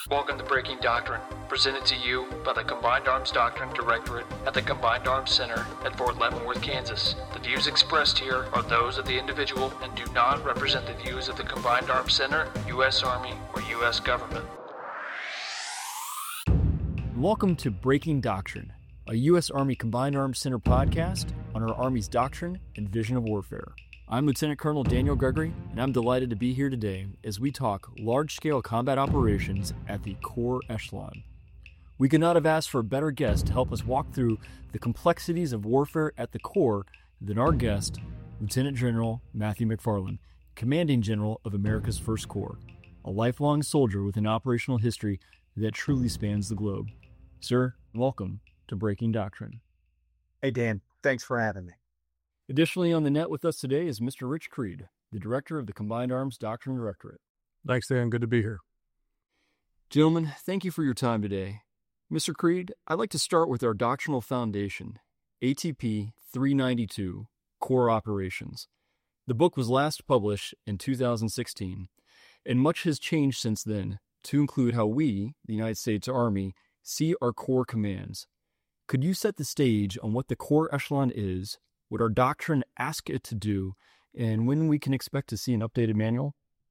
Welcome to Breaking Doctrine, presented to you by the Combined Arms Doctrine Directorate at the Combined Arms Center at Fort Leavenworth, Kansas. The views expressed here are those of the individual and do not represent the views of the Combined Arms Center, U.S. Army, or U.S. government. Welcome to Breaking Doctrine, a U.S. Army Combined Arms Center podcast on our Army's doctrine and vision of warfare. I'm Lieutenant Colonel Daniel Gregory, and I'm delighted to be here today as we talk large-scale combat operations at the Corps Echelon. We could not have asked for a better guest to help us walk through the complexities of warfare at the Corps than our guest, Lieutenant General Matthew McFarland, Commanding General of America's First Corps, a lifelong soldier with an operational history that truly spans the globe. Sir, welcome to Breaking Doctrine. Hey, Dan. Thanks for having me. Additionally, on the net with us today is Mr. Rich Creed, the Director of the Combined Arms Doctrine Directorate. Thanks, Dan. Good to be here. Gentlemen, thank you for your time today. Mr. Creed, I'd like to start with our doctrinal foundation, ATP 392, Corps Operations. The book was last published in 2016, and much has changed since then to include how we, the United States Army, see our Corps commands. Could you set the stage on what the Corps Echelon is, what our doctrine asks it to do, and when we can expect to see an updated manual?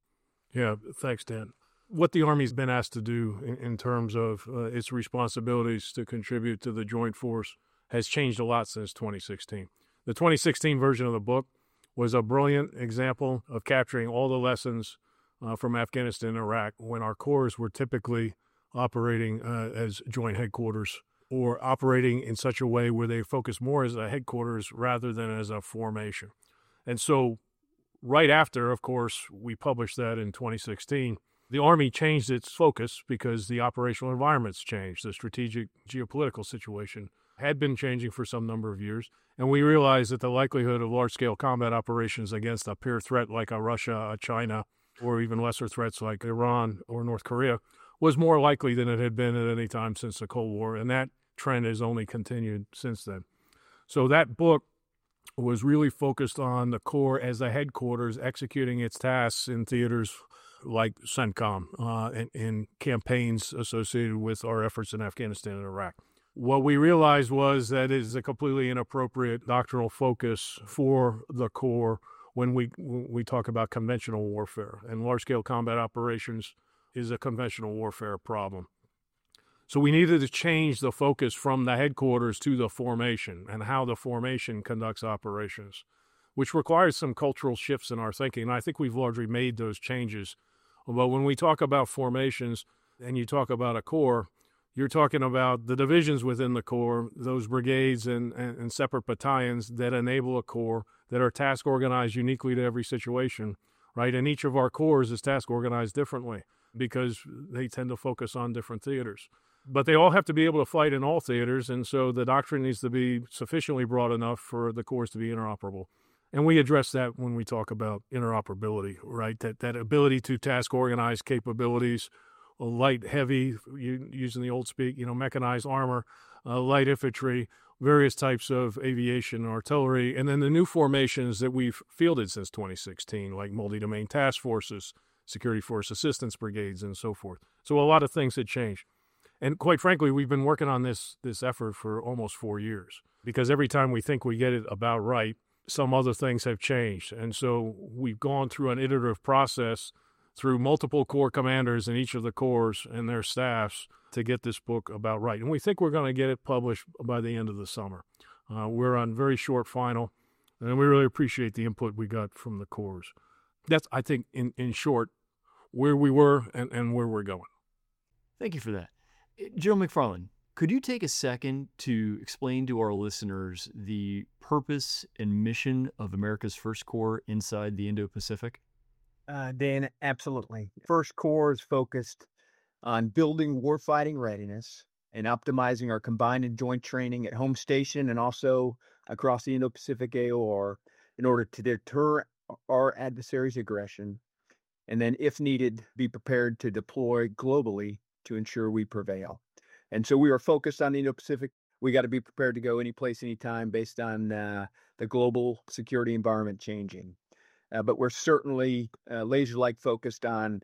Yeah, thanks, Dan. What the Army's been asked to do in terms of its responsibilities to contribute to the Joint Force has changed a lot since 2016. The 2016 version of the book was a brilliant example of capturing all the lessons from Afghanistan and Iraq when our corps were typically operating as joint headquarters, or operating in such a way where they focus more as a headquarters rather than as a formation. And so right after, of course, we published that in 2016, the Army changed its focus because the operational environment's changed. The strategic geopolitical situation had been changing for some number of years, and we realized that the likelihood of large-scale combat operations against a peer threat like a Russia, a China, or even lesser threats like Iran or North Korea was more likely than it had been at any time since the Cold War, and that trend has only continued since then. So that book was really focused on the Corps as a headquarters executing its tasks in theaters like CENTCOM and in campaigns associated with our efforts in Afghanistan and Iraq. What we realized was that it is a completely inappropriate doctrinal focus for the Corps when we talk about conventional warfare, and large-scale combat operations is a conventional warfare problem. So we needed to change the focus from the headquarters to the formation and how the formation conducts operations, which requires some cultural shifts in our thinking. And I think we've largely made those changes. But when we talk about formations and you talk about a corps, you're talking about the divisions within the corps, those brigades and separate battalions that enable a corps that are task organized uniquely to every situation, right? And each of our corps is task organized differently because they tend to focus on different theaters. But they all have to be able to fight in all theaters, and so the doctrine needs to be sufficiently broad enough for the corps to be interoperable. And we address that when we talk about interoperability, right? That ability to task organize capabilities, light, heavy, using the old speak, mechanized armor, light infantry, various types of aviation, artillery, and then the new formations that we've fielded since 2016, like multi-domain task forces, security force assistance brigades, and so forth. So a lot of things had changed. And quite frankly, we've been working on this effort for almost 4 years, because every time we think we get it about right, some other things have changed. And so we've gone through an iterative process through multiple corps commanders in each of the corps and their staffs to get this book about right. And we think we're going to get it published by the end of the summer. We're on very short final, and we really appreciate the input we got from the corps. That's, I think, in short, where we were and where we're going. Thank you for that. General McFarland, could you take a second to explain to our listeners the purpose and mission of America's First Corps inside the Indo-Pacific? Dan, absolutely. First Corps is focused on building warfighting readiness and optimizing our combined and joint training at home station and also across the Indo-Pacific AOR in order to deter our adversaries' aggression, and then, if needed, be prepared to deploy globally to ensure we prevail. And so we are focused on the Indo-Pacific. We got to be prepared to go any place, anytime based on the global security environment changing. But we're certainly laser-like focused on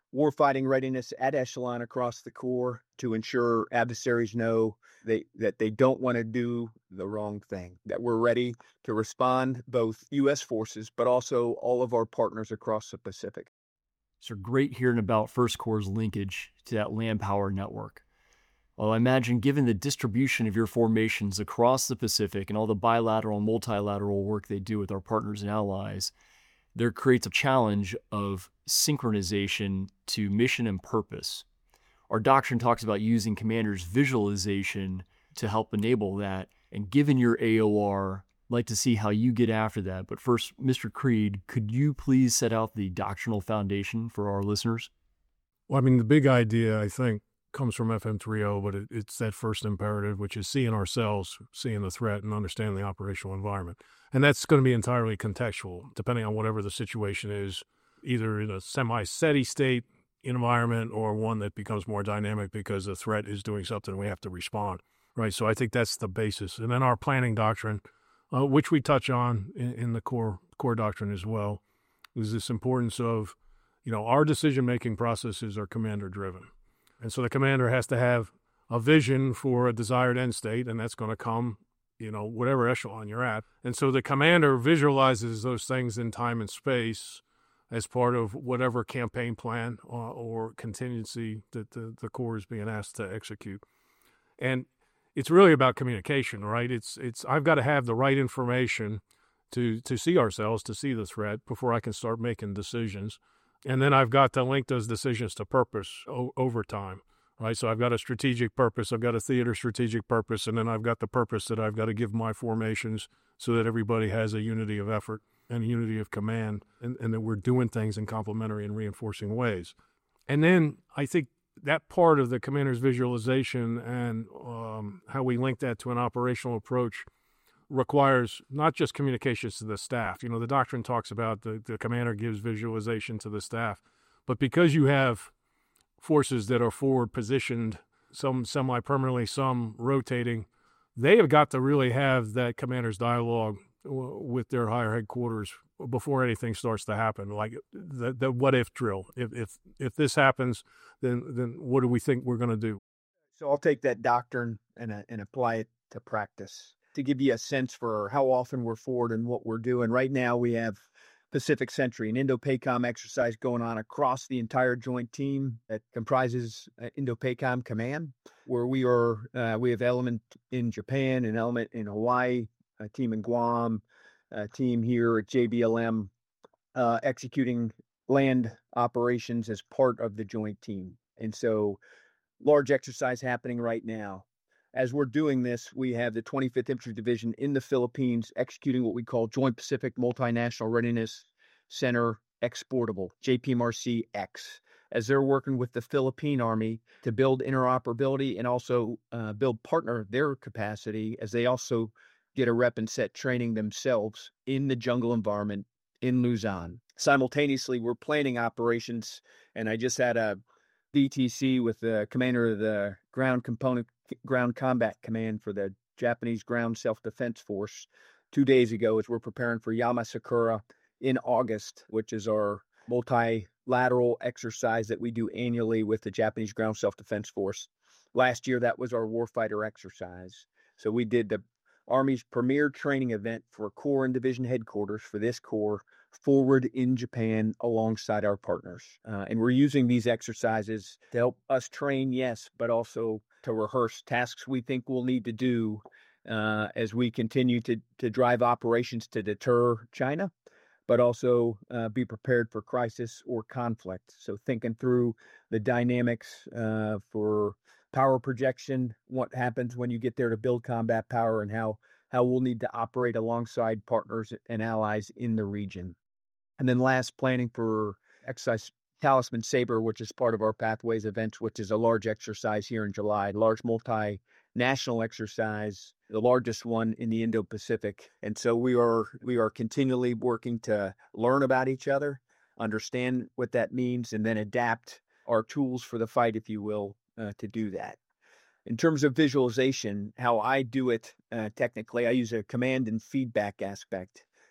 warfighting readiness at echelon across the Corps to ensure adversaries know that they don't want to do the wrong thing, that we're ready to respond, both U.S. forces, but also all of our partners across the Pacific. So great hearing about First Corps' linkage to that land power network. Well, I imagine given the distribution of your formations across the Pacific and all the bilateral and multilateral work they do with our partners and allies, there creates a challenge of synchronization to mission and purpose. Our doctrine talks about using commanders' visualization to help enable that. And given your AOR, I'd like to see how you get after that. But first, Mr. Creed, could you please set out the doctrinal foundation for our listeners? Well, I mean, the big idea, I think, comes from FM30, but it's that first imperative, which is seeing ourselves, seeing the threat, and understanding the operational environment. And that's going to be entirely contextual, depending on whatever the situation is, either in a semi-steady state environment or one that becomes more dynamic because the threat is doing something and we have to respond, right? So I think that's the basis. And then our planning doctrine, which we touch on in the core doctrine as well, is this importance of, our decision-making processes are commander-driven. And so the commander has to have a vision for a desired end state, and that's going to come, whatever echelon you're at. And so the commander visualizes those things in time and space as part of whatever campaign plan or contingency that the Corps is being asked to execute. And it's really about communication, right? It's I've got to have the right information to see ourselves, to see the threat before I can start making decisions. And then I've got to link those decisions to purpose over time, right? So I've got a strategic purpose, I've got a theater strategic purpose, and then I've got the purpose that I've got to give my formations so that everybody has a unity of effort and a unity of command, and that we're doing things in complementary and reinforcing ways. And then I think that part of the commander's visualization and how we link that to an operational approach requires not just communications to the staff. The doctrine talks about the commander gives visualization to the staff, but because you have forces that are forward positioned, some semi-permanently, some rotating, they have got to really have that commander's dialogue with their higher headquarters before anything starts to happen, like the what if drill. If this happens, then what do we think we're going to do? So I'll take that doctrine and apply it to practice to give you a sense for how often we're forward and what we're doing. Right now we have Pacific Sentry, an Indo-PACOM exercise going on across the entire joint team that comprises Indo-PACOM Command, where we have element in Japan, an element in Hawaii, a team in Guam, a team here at JBLM, executing land operations as part of the joint team. And so large exercise happening right now. As we're doing this, we have the 25th Infantry Division in the Philippines executing what we call Joint Pacific Multinational Readiness Center Exportable, JPMRC-X, as they're working with the Philippine Army to build interoperability and also build partner their capacity as they also get a rep and set training themselves in the jungle environment in Luzon. Simultaneously, we're planning operations, and I just had a VTC with the commander of the Ground Combat Command for the Japanese Ground Self-Defense Force 2 days ago as we're preparing for Yamasakura in August, which is our multilateral exercise that we do annually with the Japanese Ground Self-Defense Force. Last year, that was our warfighter exercise. So we did the Army's premier training event for Corps and Division headquarters for this Corps forward in Japan alongside our partners. And we're using these exercises to help us train, yes, but also to rehearse tasks we think we'll need to do as we continue to drive operations to deter China, but also be prepared for crisis or conflict. So thinking through the dynamics for power projection, what happens when you get there to build combat power, and how we'll need to operate alongside partners and allies in the region. And then last, planning for exercise Talisman Saber, which is part of our Pathways events, which is a large exercise here in July, large multinational exercise, the largest one in the Indo-Pacific. And so we are continually working to learn about each other, understand what that means, and then adapt our tools for the fight, if you will, to do that. In terms of visualization, how I do it technically, I use a command and feedback aspect.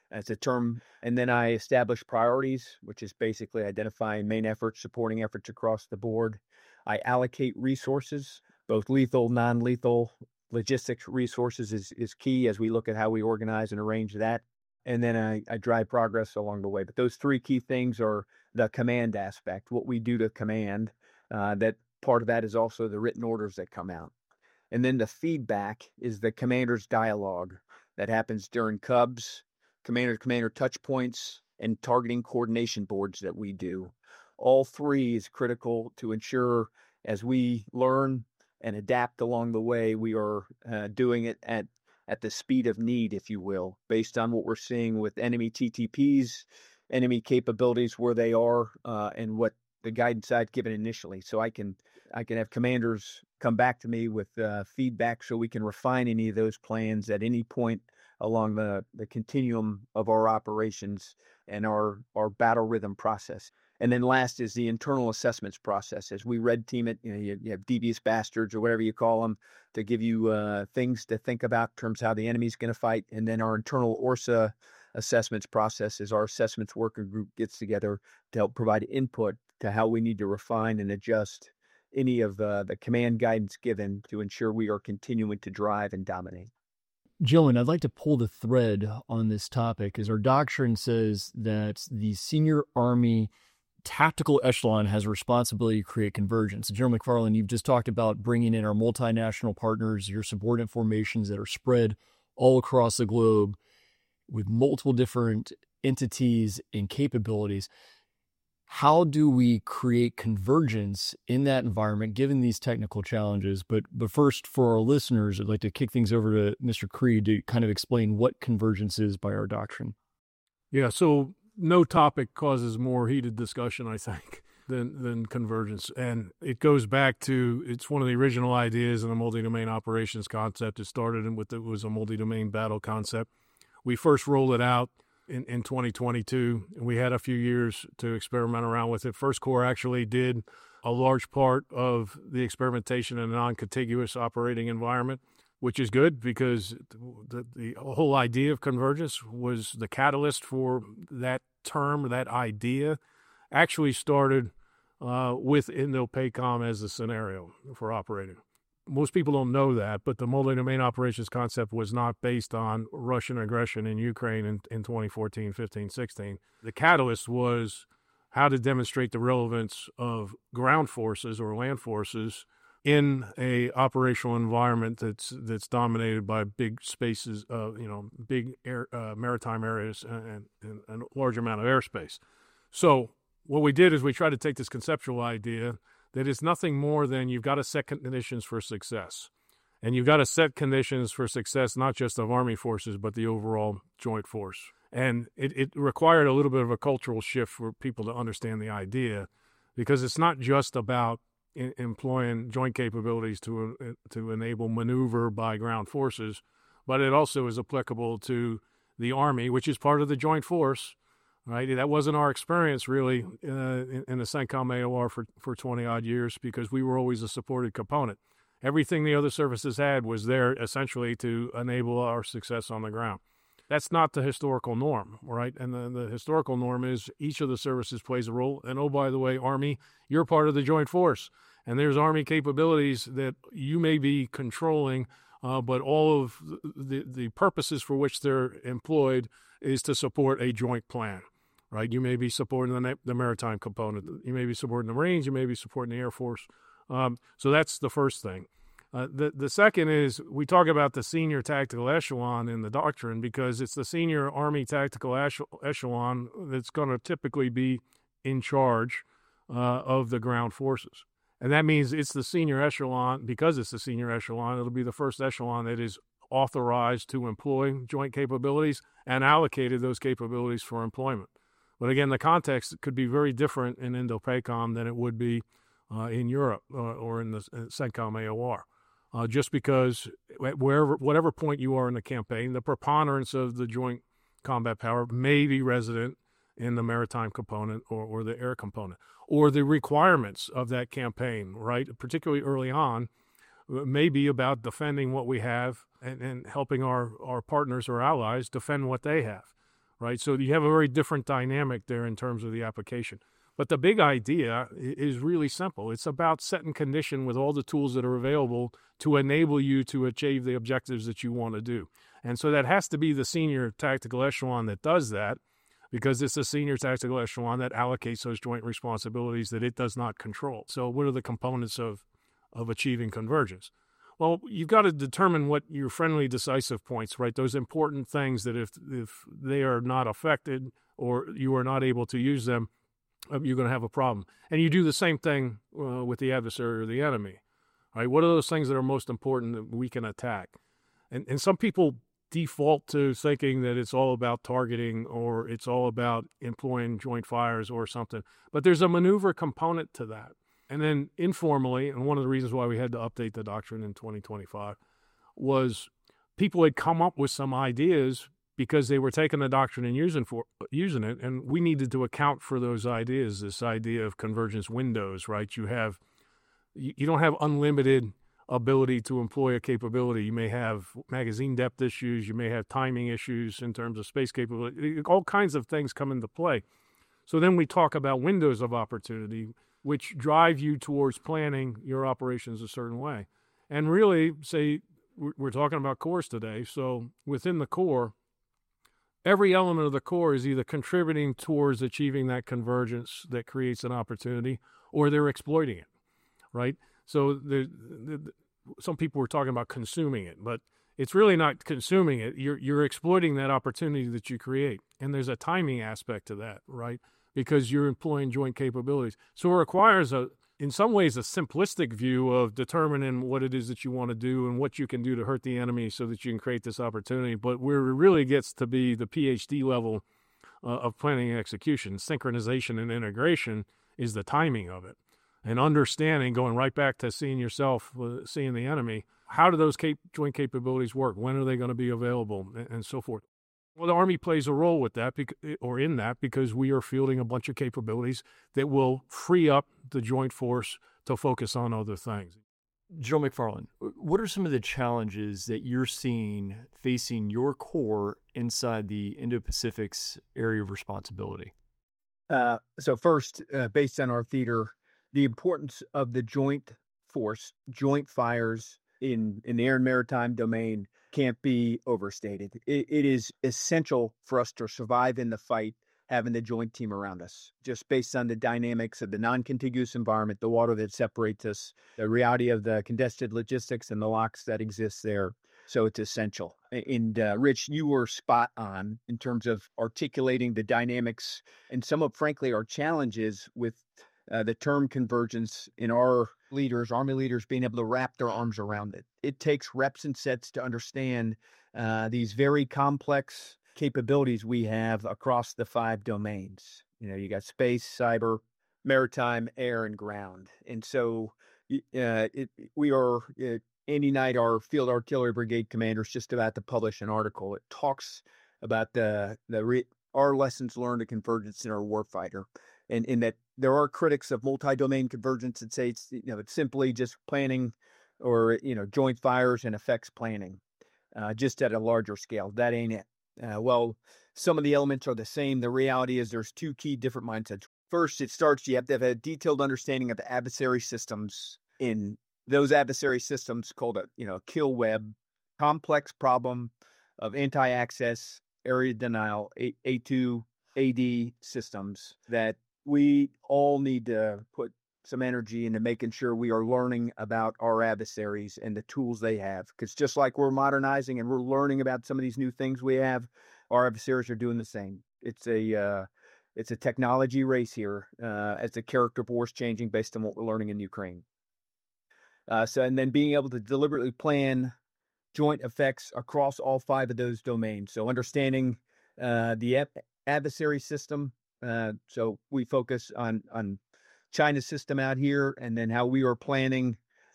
That's a term. And then I establish priorities, which is basically identifying main efforts, supporting efforts across the board. I allocate resources, both lethal, non-lethal. Logistics resources is key as we look at how we organize and arrange that. And then I drive progress along the way. But those three key things are the command aspect, what we do to command. That part of that is also the written orders that come out. And then the feedback is the commander's dialogue that happens during Cubs, commander touch points, and targeting coordination boards that we do. All three is critical to ensure as we learn and adapt along the way, we are doing it at the speed of need, if you will, based on what we're seeing with enemy TTPs, enemy capabilities, where they are, and what the guidance I'd given initially. So I can have commanders come back to me with feedback so we can refine any of those plans at any point along the continuum of our operations and our battle rhythm process. And then last is the internal assessments process. As we red team it, you have devious bastards or whatever you call them to give you things to think about in terms of how the enemy's going to fight. And then our internal ORSA assessments process is our assessments working group gets together to help provide input to how we need to refine and adjust any of the command guidance given to ensure we are continuing to drive and dominate. Gentlemen, I'd like to pull the thread on this topic, as our doctrine says that the senior Army tactical echelon has a responsibility to create convergence. General McFarland, you've just talked about bringing in our multinational partners, your subordinate formations that are spread all across the globe with multiple different entities and capabilities. How do we create convergence in that environment, given these technical challenges? But first, for our listeners, I'd like to kick things over to Mr. Creed to kind of explain what convergence is by our doctrine. Yeah, so no topic causes more heated discussion, I think, than convergence. And it goes back to, it's one of the original ideas in the multi-domain operations concept. It started it was a multi-domain battle concept. We first rolled it out in 2022. We had a few years to experiment around with it. First Corps actually did a large part of the experimentation in a non-contiguous operating environment, which is good because the whole idea of convergence was the catalyst for that term, that idea, actually started with INDOPACOM as the scenario for operating. Most people don't know that, but the multi-domain operations concept was not based on Russian aggression in Ukraine in 2014, 15, 16. The catalyst was how to demonstrate the relevance of ground forces or land forces in a operational environment that's dominated by big spaces, big maritime areas and a large amount of airspace. So what we did is we tried to take this conceptual idea that is nothing more than you've got to set conditions for success. And you've got to set conditions for success, not just of Army forces, but the overall joint force. And it required a little bit of a cultural shift for people to understand the idea, because it's not just about employing joint capabilities to enable maneuver by ground forces, but it also is applicable to the Army, which is part of the joint force. Right, that wasn't our experience really in the CENTCOM AOR for 20-odd years, because we were always a supported component. Everything the other services had was there essentially to enable our success on the ground. That's not the historical norm, right? And the historical norm is each of the services plays a role. And oh, by the way, Army, you're part of the joint force. And there's Army capabilities that you may be controlling, but all of the purposes for which they're employed is to support a joint plan. Right, you may be supporting the maritime component. You may be supporting the Marines. You may be supporting the Air Force. So that's the first thing. The second is we talk about the senior tactical echelon in the doctrine because it's the senior Army tactical echelon that's going to typically be in charge of the ground forces. And that means it's the senior echelon. Because it's the senior echelon, it'll be the first echelon that is authorized to employ joint capabilities and allocated those capabilities for employment. But again, the context could be very different in INDOPACOM than it would be in Europe or in the CENTCOM AOR. Just because whatever point you are in the campaign, the preponderance of the joint combat power may be resident in the maritime component or the air component, or the requirements of that campaign, right, particularly early on, may be about defending what we have and helping our partners or allies defend what they have. right? So you have a very different dynamic there in terms of the application. But the big idea is really simple. It's about setting condition with all the tools that are available to enable you to achieve the objectives that you want to do. And so that has to be the senior tactical echelon that does that, because it's a senior tactical echelon that allocates those joint responsibilities that it does not control. So what are the components of achieving convergence? Well, you've got to determine what your friendly decisive points, right? Those important things that if they are not affected or you are not able to use them, you're going to have a problem. And you do the same thing with the adversary or the enemy, right? What are those things that are most important that we can attack? And some people default to thinking that it's all about targeting or it's all about employing joint fires or something. But there's a maneuver component to that. And then informally, and one of the reasons why we had to update the doctrine in 2025 was people had come up with some ideas because they were taking the doctrine and using it, and we needed to account for those ideas, this idea of convergence windows, right? You don't have unlimited ability to employ a capability. You may have magazine depth issues, you may have timing issues in terms of space capability, all kinds of things come into play. So then we talk about windows of opportunity, which drive you towards planning your operations a certain way. And really, say, we're talking about cores today, so within the core, every element of the core is either contributing towards achieving that convergence that creates an opportunity, or they're exploiting it, right? So some people were talking about consuming it, but it's really not consuming it. You're exploiting that opportunity that you create, and there's a timing aspect to that, right? Because you're employing joint capabilities. So it requires, in some ways, a simplistic view of determining what it is that you want to do and what you can do to hurt the enemy so that you can create this opportunity. But where it really gets to be the PhD level of planning and execution, synchronization and integration, is the timing of it. And understanding, going right back to seeing yourself, seeing the enemy, how do those joint capabilities work? When are they going to be available? And so forth. Well, the Army plays a role with that, because we are fielding a bunch of capabilities that will free up the joint force to focus on other things. Joe McFarland, what are some of the challenges that you're seeing facing your core inside the Indo-Pacific's area of responsibility? So first, based on our theater, the importance of the joint force, joint fires in the air and maritime domain can't be overstated. It is essential for us to survive in the fight, having the joint team around us, just based on the dynamics of the non-contiguous environment, the water that separates us, the reality of the contested logistics and the locks that exist there. So it's essential. And Rich, you were spot on in terms of articulating the dynamics and some of, frankly, our challenges with the term convergence in our leaders, Army leaders, being able to wrap their arms around it. It takes reps and sets to understand these very complex capabilities we have across the 5 domains. You got space, cyber, maritime, air, and ground. And so we are, Andy Knight, our Field Artillery Brigade commander, is just about to publish an article. It talks about our lessons learned of convergence in our warfighter. And in that there are critics of multi-domain convergence that say it's simply just planning or joint fires and effects planning, just at a larger scale. That ain't it. Well, some of the elements are the same. The reality is there's 2 key different mindsets. First, you have to have a detailed understanding of the adversary systems. In those adversary systems called a kill web, complex problem of anti-access, area denial, A2, AD systems that we all need to put some energy into making sure we are learning about our adversaries and the tools they have. Because just like we're modernizing and we're learning about some of these new things we have, our adversaries are doing the same. It's a technology race here as the character of war is changing based on what we're learning in Ukraine. And then being able to deliberately plan joint effects across all 5 of those domains. So understanding the adversary system. So we focus on China's system out here, and then how we are planning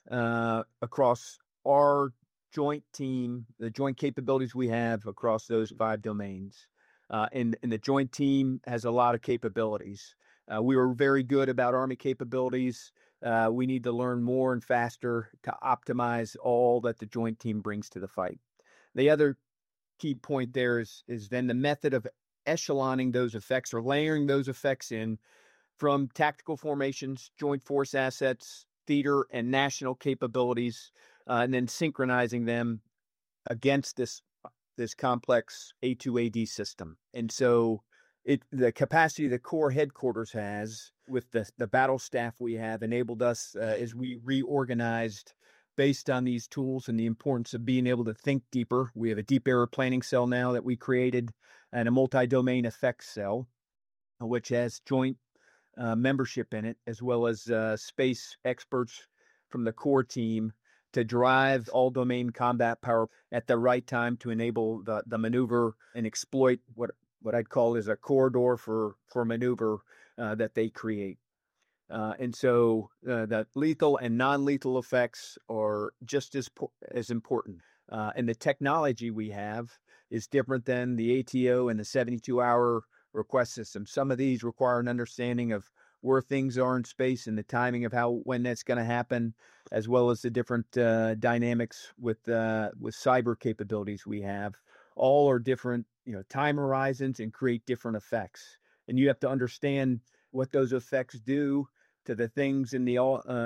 across our joint team, the joint capabilities we have across those 5 domains. And the joint team has a lot of capabilities. We were very good about Army capabilities. We need to learn more and faster to optimize all that the joint team brings to the fight. The other key point there is then the method of echeloning those effects or layering those effects in from tactical formations, joint force assets, theater and national capabilities, and then synchronizing them against this complex A2AD system. And so the capacity the Corps headquarters has with the battle staff we have enabled us as we reorganized based on these tools and the importance of being able to think deeper. We have a deep error planning cell now that we created and a multi-domain effects cell, which has joint membership in it, as well as space experts from the Corps team to drive all domain combat power at the right time to enable the maneuver and exploit what I'd call is a corridor for maneuver that they create. And so the lethal and non-lethal effects are just as important. And the technology we have is different than the ATO and the 72-hour request system. Some of these require an understanding of where things are in space and the timing of when that's going to happen, as well as the different dynamics with cyber capabilities we have. All are different, time horizons and create different effects. And you have to understand what those effects do to the things in the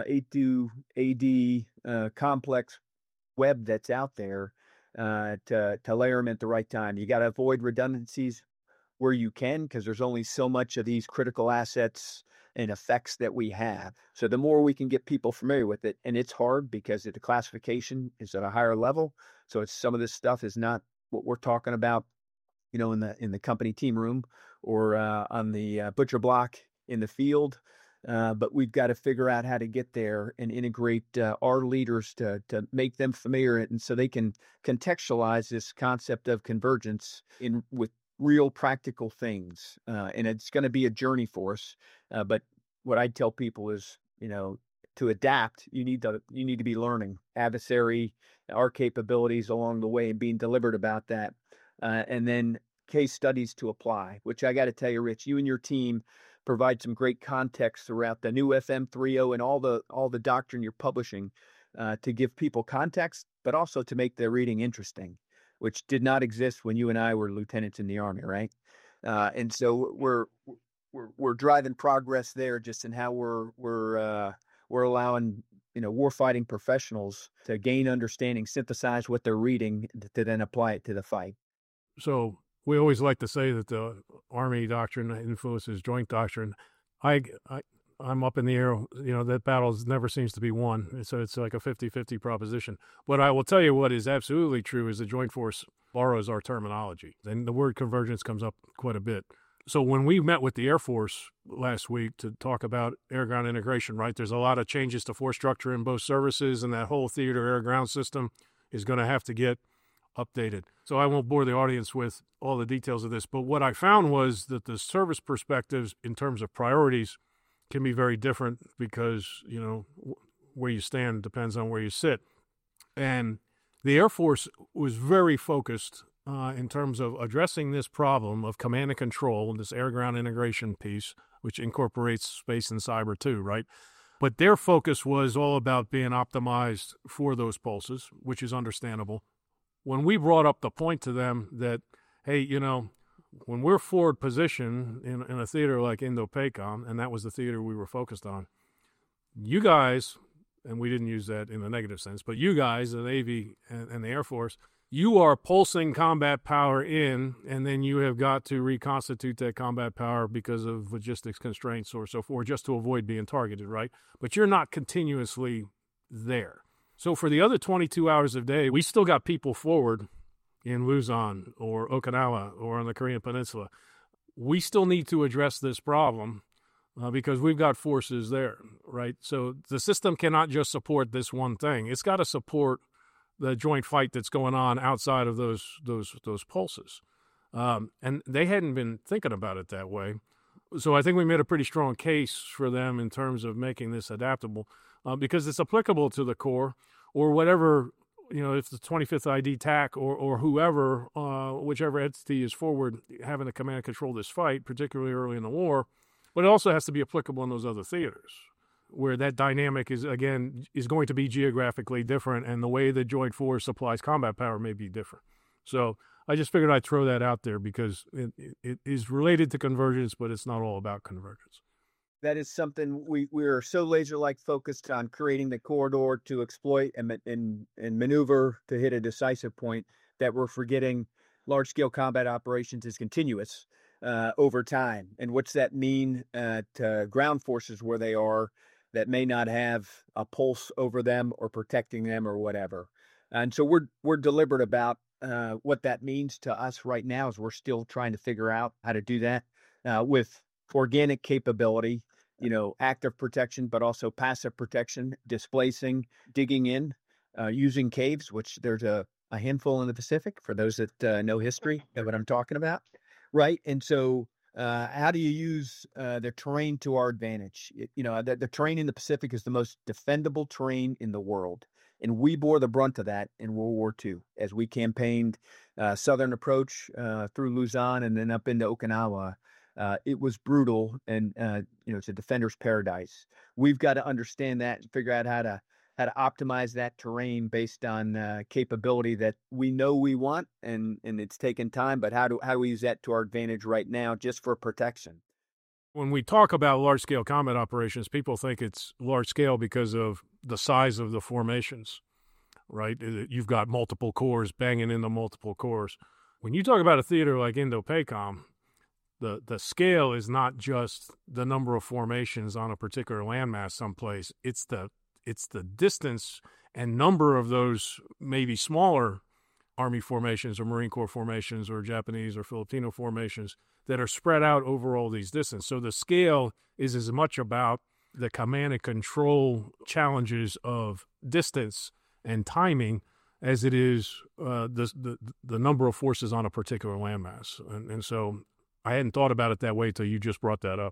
A2AD complex web that's out there to layer them at the right time. You got to avoid redundancies where you can, because there's only so much of these critical assets and effects that we have. So the more we can get people familiar with it, and it's hard because the classification is at a higher level. So some of this stuff is not what we're talking about, in the company team room or on the butcher block in the field. But we've got to figure out how to get there and integrate our leaders to make them familiar, and so they can contextualize this concept of convergence with real practical things. And it's going to be a journey for us. But what I tell people is, to adapt, you need to be learning adversary, our capabilities along the way, and being deliberate about that. And then case studies to apply, which I got to tell you, Rich, you and your team provide some great context throughout the new FM30 and all the doctrine you're publishing to give people context, but also to make their reading interesting, which did not exist when you and I were lieutenants in the Army, right? And so we're driving progress there, just in how we're allowing warfighting professionals to gain understanding, synthesize what they're reading, to then apply it to the fight. So we always like to say that the Army doctrine influences joint doctrine. I'm up in the air, that battle never seems to be won. So it's like a 50-50 proposition. But I will tell you what is absolutely true is the Joint Force borrows our terminology. And the word convergence comes up quite a bit. So when we met with the Air Force last week to talk about air-ground integration, right, there's a lot of changes to force structure in both services, and that whole theater air-ground system is going to have to get updated. So I won't bore the audience with all the details of this, but what I found was that the service perspectives in terms of priorities can be very different because, where you stand depends on where you sit. And the Air Force was very focused in terms of addressing this problem of command and control, this air-ground integration piece, which incorporates space and cyber too, right? But their focus was all about being optimized for those pulses, which is understandable. When we brought up the point to them that, hey, when we're forward position in a theater like Indo-PACOM, and that was the theater we were focused on, you guys, and we didn't use that in a negative sense, but you guys, the Navy and the Air Force, you are pulsing combat power in, and then you have got to reconstitute that combat power because of logistics constraints or so forth, just to avoid being targeted, right? But you're not continuously there. So for the other 22 hours of day, we still got people forward in Luzon or Okinawa or on the Korean Peninsula. We still need to address this problem because we've got forces there, right? So the system cannot just support this one thing. It's got to support the joint fight that's going on outside of those pulses. And they hadn't been thinking about it that way. So I think we made a pretty strong case for them in terms of making this adaptable because it's applicable to the Corps or whatever, if the 25th ID TAC or whoever, whichever entity is forward having the command and control this fight, particularly early in the war, but it also has to be applicable in those other theaters where that dynamic is going to be geographically different and the way the joint force supplies combat power may be different. So I just figured I'd throw that out there because it is related to convergence, but it's not all about convergence. That is something we are so laser-like focused on creating the corridor to exploit and maneuver to hit a decisive point that we're forgetting large-scale combat operations is continuous over time. And what's that mean to ground forces where they are that may not have a pulse over them or protecting them or whatever? And so we're deliberate about what that means to us right now as we're still trying to figure out how to do that with organic capability, active protection, but also passive protection, displacing, digging in, using caves, which there's a handful in the Pacific for those that know history of what I'm talking about, right? And so how do you use the terrain to our advantage? The terrain in the Pacific is the most defendable terrain in the world. And we bore the brunt of that in World War II as we campaigned southern approach through Luzon and then up into Okinawa. It was brutal, and it's a defender's paradise. We've got to understand that and figure out how to optimize that terrain based on capability that we know we want, and it's taken time. But how do we use that to our advantage right now, just for protection? When we talk about large-scale combat operations, people think it's large-scale because of the size of the formations, right? You've got multiple corps banging into multiple corps. When you talk about a theater like Indo-PACOM, the scale is not just the number of formations on a particular landmass someplace. It's the distance and number of those maybe smaller Army formations or Marine Corps formations or Japanese or Filipino formations that are spread out over all these distances. So the scale is as much about the command and control challenges of distance and timing as it is the number of forces on a particular landmass. And so I hadn't thought about it that way until you just brought that up.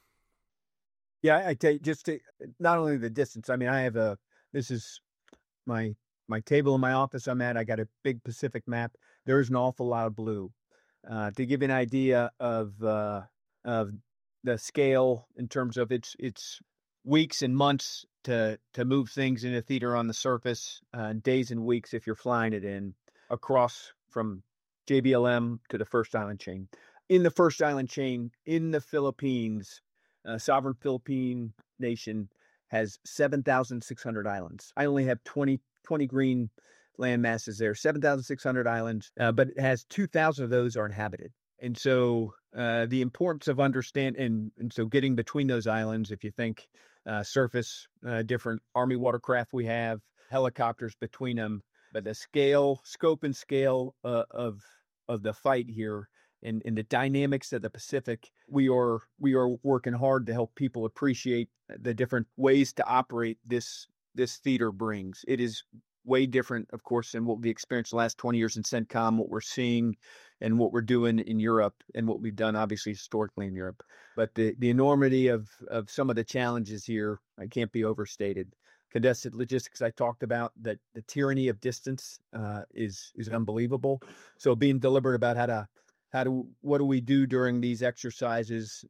Yeah, I tell you, not only the distance. I mean, this is my table in my office I'm at. I got a big Pacific map. There's an awful lot of blue. To give you an idea of the scale in terms of its weeks and months to move things in a theater on the surface, days and weeks if you're flying it in across from JBLM to the First Island Chain. In the First Island Chain, in the Philippines, sovereign Philippine nation has 7,600 islands. I only have 20 green land masses there, 7,600 islands, but it has 2,000 of those are inhabited. And so the importance of understanding, and so getting between those islands, if you think surface, different Army watercraft we have, helicopters between them, but the scope and scale of the fight here and the dynamics of the Pacific, we are working hard to help people appreciate the different ways to operate this theater brings. It is way different, of course, than what we experienced the last 20 years in CENTCOM, what we're seeing and what we're doing in Europe and what we've done, obviously, historically in Europe. But the enormity of some of the challenges here, I can't be overstated. Contested logistics, I talked about, that the tyranny of distance is unbelievable. So being deliberate about what do we do during these exercises?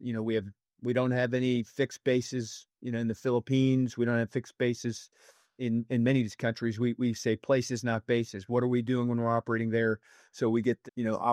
We don't have any fixed bases, in the Philippines. We don't have fixed bases in many of these countries. We say places, not bases. What are we doing when we're operating there? So we get,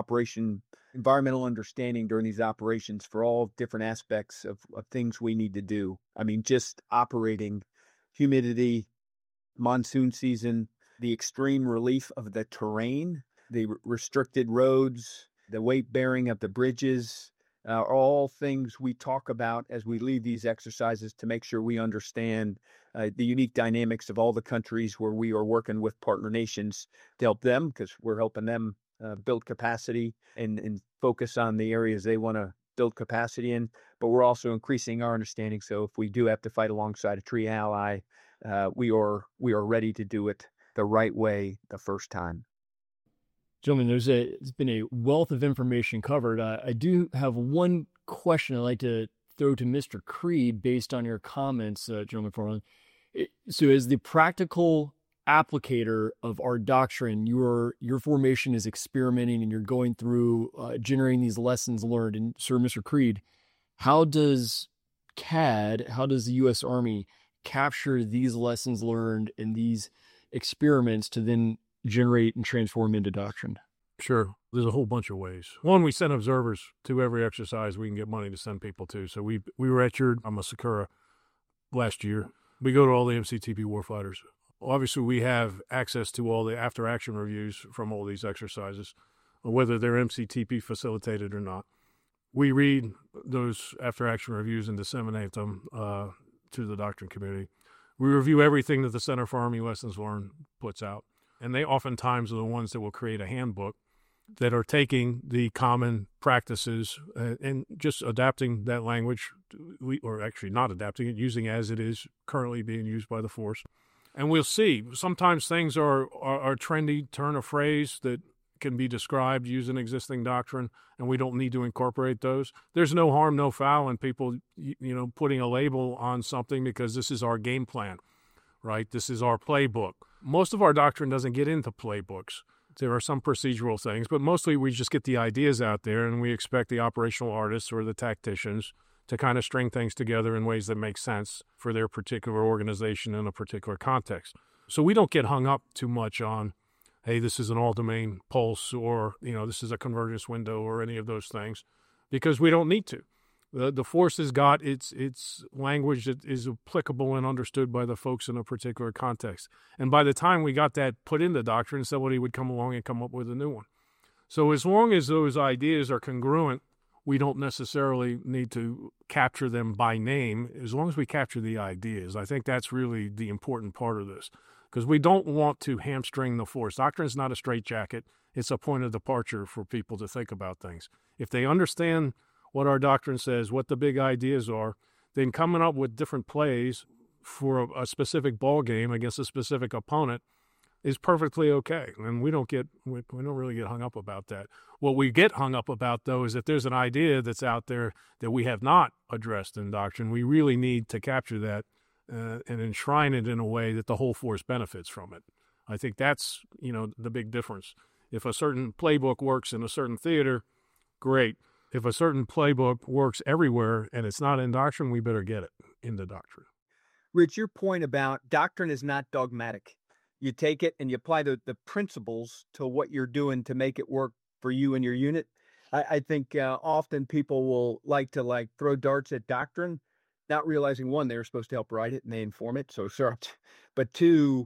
environmental understanding during these operations for all different aspects of things we need to do. I mean, just operating, humidity, monsoon season, the extreme relief of the terrain, the restricted roads, the weight bearing of the bridges, are all things we talk about as we lead these exercises to make sure we understand the unique dynamics of all the countries where we are working with partner nations to help them, because we're helping them build capacity and focus on the areas they want to build capacity in. But we're also increasing our understanding. So if we do have to fight alongside a tree ally, we are ready to do it the right way the first time. Gentlemen, there's been a wealth of information covered. I do have one question I'd like to throw to Mr. Creed based on your comments, General McFarland. So as the practical applicator of our doctrine, your formation is experimenting and you're going through generating these lessons learned. And Sir, Mr. Creed, how does the U.S. Army capture these lessons learned and these experiments to then generate and transform into doctrine? Sure. There's a whole bunch of ways. One, we send observers to every exercise we can get money to send people to. So we were at your Amasakura last year. We go to all the MCTP warfighters. Obviously, we have access to all the after-action reviews from all these exercises, whether they're MCTP facilitated or not. We read those after-action reviews and disseminate them to the doctrine community. We review everything that the Center for Army Lessons Learned puts out, and they oftentimes are the ones that will create a handbook that are taking the common practices and just adapting that language, or actually not adapting it, using as it is currently being used by the force. And we'll see. Sometimes things are trendy turn of phrase that can be described using existing doctrine, and we don't need to incorporate those. There's no harm, no foul in people, putting a label on something because this is our game plan, right? This is our playbook. Most of our doctrine doesn't get into playbooks. There are some procedural things, but mostly we just get the ideas out there, and we expect the operational artists or the tacticians to kind of string things together in ways that make sense for their particular organization in a particular context. So we don't get hung up too much on, hey, this is an all-domain pulse, or, this is a convergence window, or any of those things, because we don't need to. The force has got its language that is applicable and understood by the folks in a particular context. And by the time we got that put into doctrine, somebody would come along and come up with a new one. So as long as those ideas are congruent, we don't necessarily need to capture them by name. As long as we capture the ideas, I think that's really the important part of this, because we don't want to hamstring the force. Doctrine is not a straitjacket. It's a point of departure for people to think about things. If they understand what our doctrine says, what the big ideas are, then coming up with different plays for a specific ball game against a specific opponent is perfectly okay. And we don't really get hung up about that. What we get hung up about, though, is if there's an idea that's out there that we have not addressed in doctrine, we really need to capture that and enshrine it in a way that the whole force benefits from it. I think that's, the big difference. If a certain playbook works in a certain theater, great. If a certain playbook works everywhere and it's not in doctrine, we better get it into doctrine. Rich, your point about doctrine is not dogmatic. You take it and you apply the principles to what you're doing to make it work for you and your unit. I think often people will like to throw darts at doctrine, not realizing, one, they're supposed to help write it and they inform it. So sure. But two,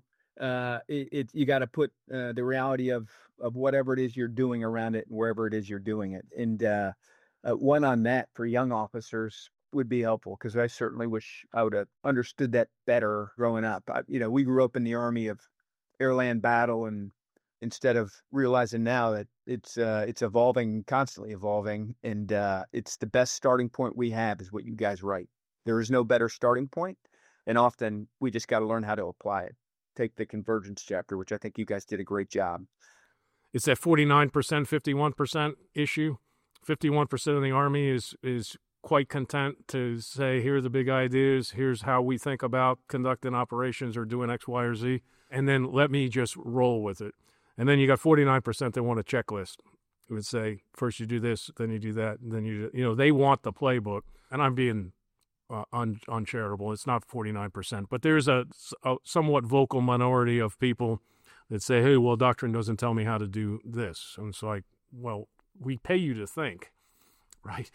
you got to put the reality of whatever it is you're doing around it and wherever it is you're doing it. And one on that for young officers would be helpful, because I certainly wish I would have understood that better growing up. We grew up in the Army of air-land battle, and instead of realizing now that it's evolving, constantly evolving, and it's the best starting point we have is what you guys write. There is no better starting point, and often we just got to learn how to apply it. Take the convergence chapter, which I think you guys did a great job. It's that 49%, 51% issue. 51% of the Army is quite content to say, here are the big ideas, here's how we think about conducting operations or doing X, Y, or Z, and then let me just roll with it. And then you got 49% that want a checklist. It would say, first you do this, then you do that, and then they want the playbook. And I'm being uncharitable. It's not 49%, but there's a somewhat vocal minority of people that say, hey, well, doctrine doesn't tell me how to do this. And it's like, well, we pay you to think, right?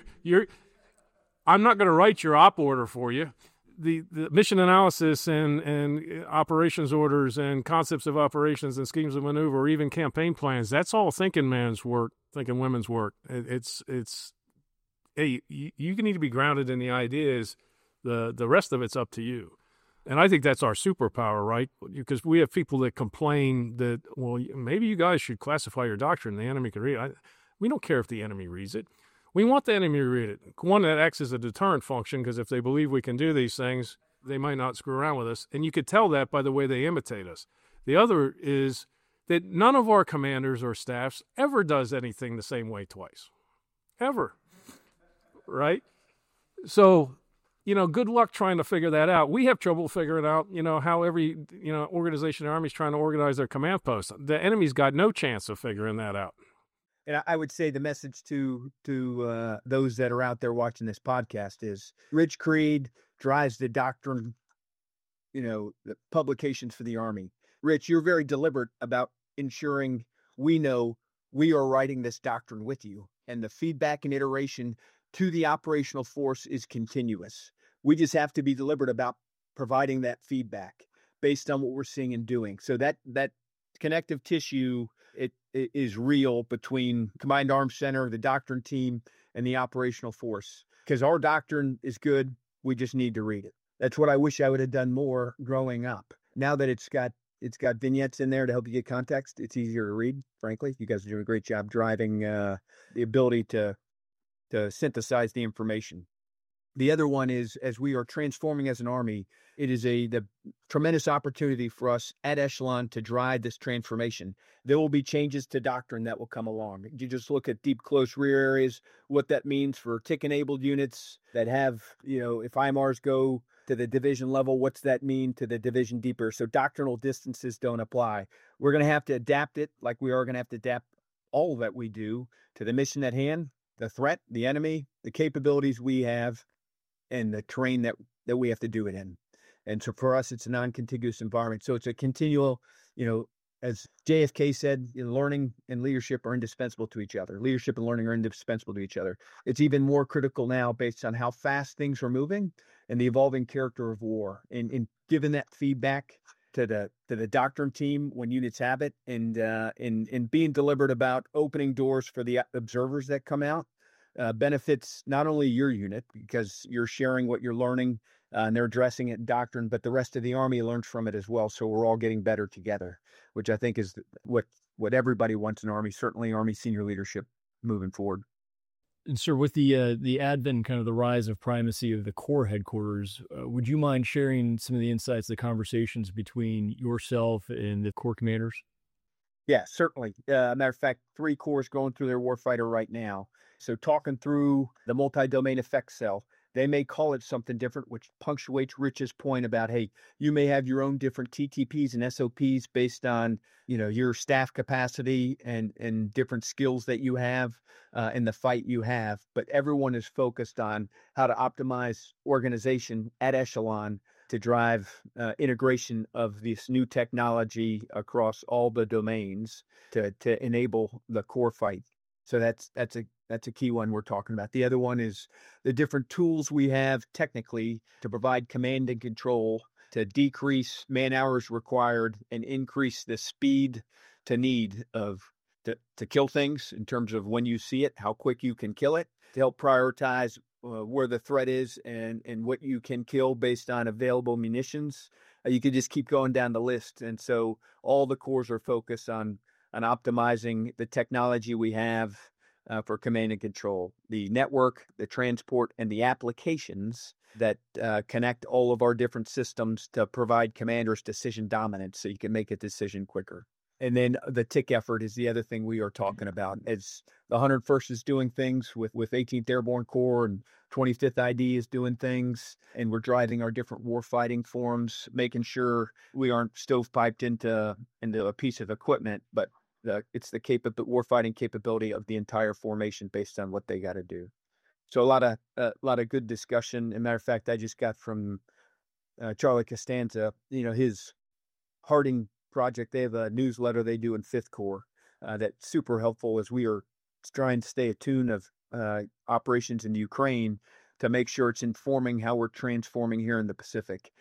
I'm not going to write your op order for you. The mission analysis and operations orders and concepts of operations and schemes of maneuver, or even campaign plans, that's all thinking man's work, thinking women's work. It's hey, you need to be grounded in the ideas. The rest of it's up to you. And I think that's our superpower, right? Because we have people that complain that, well, maybe you guys should classify your doctrine. The enemy can read it. We don't care if the enemy reads it. We want the enemy to read it. One, that acts as a deterrent function, because if they believe we can do these things, they might not screw around with us. And you could tell that by the way they imitate us. The other is that none of our commanders or staffs ever does anything the same way twice. Ever. Right? So, good luck trying to figure that out. We have trouble figuring out, how every, organization in the Army is trying to organize their command posts. The enemy's got no chance of figuring that out. And I would say the message to those that are out there watching this podcast is Rich Creed drives the doctrine, the publications for the Army. Rich, you're very deliberate about ensuring we know we are writing this doctrine with you. And the feedback and iteration to the operational force is continuous. We just have to be deliberate about providing that feedback based on what we're seeing and doing. So that connective tissue, it is real between Combined Arms Center, the doctrine team, and the operational force. Because our doctrine is good, we just need to read it. That's what I wish I would have done more growing up. Now that it's got vignettes in there to help you get context, it's easier to read, frankly. You guys are doing a great job driving the ability to synthesize the information. The other one is, as we are transforming as an Army, it is the tremendous opportunity for us at Echelon to drive this transformation. There will be changes to doctrine that will come along. You just look at deep, close rear areas, what that means for TIC-enabled units that have, if IMARs go to the division level, what's that mean to the division deeper? So doctrinal distances don't apply. We're going to have to adapt it like we are going to have to adapt all that we do to the mission at hand, the threat, the enemy, the capabilities we have, and the terrain that we have to do it in. And so for us, it's a non-contiguous environment. So it's a continual, as JFK said, learning and leadership are indispensable to each other. Leadership and learning are indispensable to each other. It's even more critical now based on how fast things are moving and the evolving character of war. And given that feedback to the doctrine team when units have it, and being deliberate about opening doors for the observers that come out, benefits not only your unit because you're sharing what you're learning and they're addressing it in doctrine, but the rest of the Army learns from it as well. So we're all getting better together, which I think is what everybody wants in Army, certainly Army senior leadership moving forward. And sir, with the advent, kind of the rise of primacy of the Corps headquarters, would you mind sharing some of the insights, the conversations between yourself and the Corps commanders? Yeah, certainly. Matter of fact, 3 Corps going through their warfighter right now. So talking through the multi-domain effect cell, they may call it something different, which punctuates Rich's point about, hey, you may have your own different TTPs and SOPs based on, your staff capacity and different skills that you have in the fight you have. But everyone is focused on how to optimize organization at Echelon to drive integration of this new technology across all the domains to enable the core fight. So that's a key one we're talking about. The other one is the different tools we have technically to provide command and control to decrease man hours required and increase the speed to need to kill things in terms of when you see it, how quick you can kill it, to help prioritize where the threat is and what you can kill based on available munitions. You could just keep going down the list. And so all the corps are focused on optimizing the technology we have for command and control, the network, the transport, and the applications that connect all of our different systems to provide commanders decision dominance so you can make a decision quicker. And then the TIC effort is the other thing we are talking about. As the 101st is doing things with 18th Airborne Corps, and 25th ID is doing things, and we're driving our different warfighting forums, making sure we aren't stovepiped into a piece of equipment, but it's the warfighting capability of the entire formation based on what they got to do. So a lot of good discussion. As a matter of fact, I just got from Charlie Costanza, his Harding project. They have a newsletter they do in 5th Corps that's super helpful as we are trying to stay attuned of operations in Ukraine to make sure it's informing how we're transforming here in the Pacific.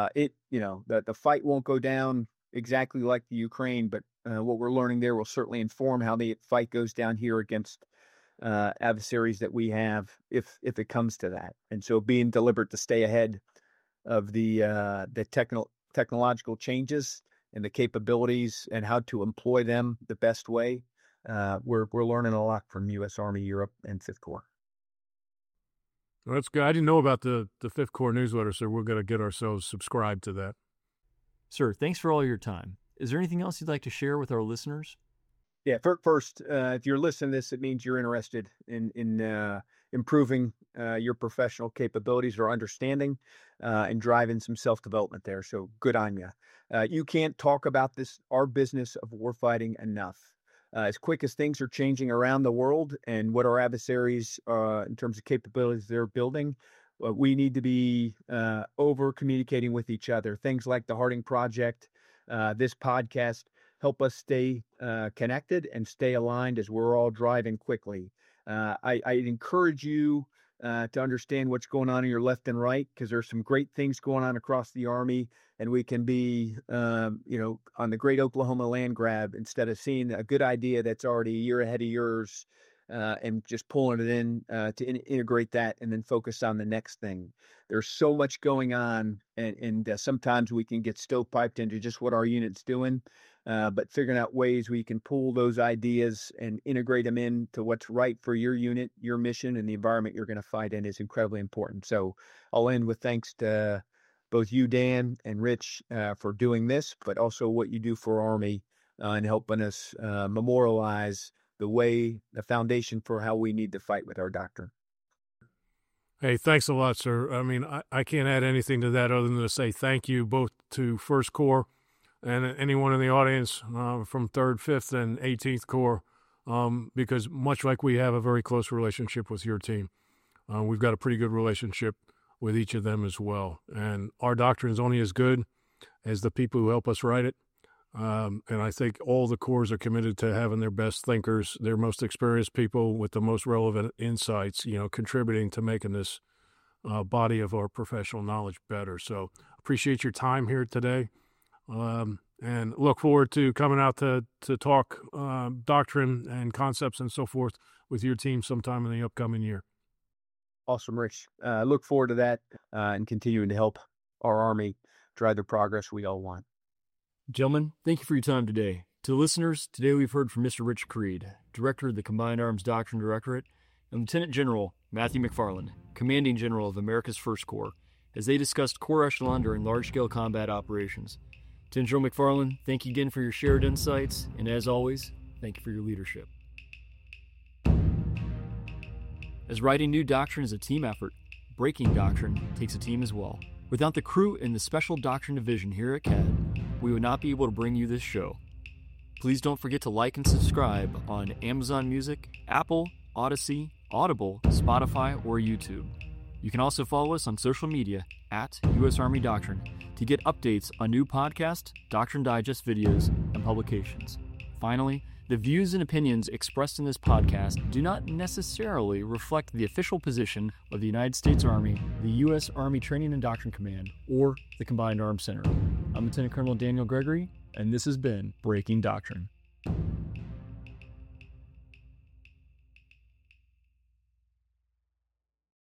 The fight won't go down exactly like the Ukraine, but what we're learning there will certainly inform how the fight goes down here against adversaries that we have if it comes to that. And so being deliberate to stay ahead of the technological changes and the capabilities and how to employ them the best way. We're learning a lot from U.S. Army, Europe, and 5th Corps. Well, that's good. I didn't know about the 5th Corps newsletter, so we're going to get ourselves subscribed to that. Sir, thanks for all your time. Is there anything else you'd like to share with our listeners? Yeah, first, if you're listening to this, it means you're interested in improving your professional capabilities or understanding and driving some self-development there. So good on you. You can't talk about our business of warfighting enough. As quick as things are changing around the world and what our adversaries, in terms of capabilities they're building, we need to be over communicating with each other. Things like the Harding Project, this podcast, help us stay connected and stay aligned as we're all driving quickly. I encourage you to understand what's going on in your left and right, because there's some great things going on across the Army, and we can be, on the great Oklahoma land grab instead of seeing a good idea that's already a year ahead of yours and just pulling it in to integrate that and then focus on the next thing. There's so much going on, and sometimes we can get stovepiped into just what our unit's doing. But figuring out ways we can pull those ideas and integrate them into what's right for your unit, your mission, and the environment you're going to fight in is incredibly important. So I'll end with thanks to both you, Dan, and Rich for doing this, but also what you do for Army and helping us memorialize the foundation for how we need to fight with our doctrine. Hey, thanks a lot, sir. I mean, I can't add anything to that other than to say thank you both to First Corps and anyone in the audience from 3rd, 5th, and 18th Corps, because much like we have a very close relationship with your team, we've got a pretty good relationship with each of them as well. And our doctrine is only as good as the people who help us write it. And I think all the corps are committed to having their best thinkers, their most experienced people with the most relevant insights, contributing to making this body of our professional knowledge better. So appreciate your time here today. And look forward to coming out to talk doctrine and concepts and so forth with your team sometime in the upcoming year. Awesome, Rich. Look forward to that and continuing to help our Army drive the progress we all want. Gentlemen, thank you for your time today. To the listeners, today we've heard from Mr. Rich Creed, Director of the Combined Arms Doctrine Directorate, and Lieutenant General Matthew McFarland, Commanding General of America's First Corps, as they discussed Corps Echelon during large-scale combat operations. Lieutenant General McFarland, thank you again for your shared insights, and as always, thank you for your leadership. As writing new doctrine is a team effort, breaking doctrine takes a team as well. Without the crew in the Special Doctrine Division here at CAD, we would not be able to bring you this show. Please don't forget to like and subscribe on Amazon Music, Apple, Odyssey, Audible, Spotify, or YouTube. You can also follow us on social media at U.S. Army Doctrine to get updates on new podcasts, Doctrine Digest videos, and publications. Finally, the views and opinions expressed in this podcast do not necessarily reflect the official position of the United States Army, the U.S. Army Training and Doctrine Command, or the Combined Arms Center. I'm Lieutenant Colonel Daniel Gregory, and this has been Breaking Doctrine.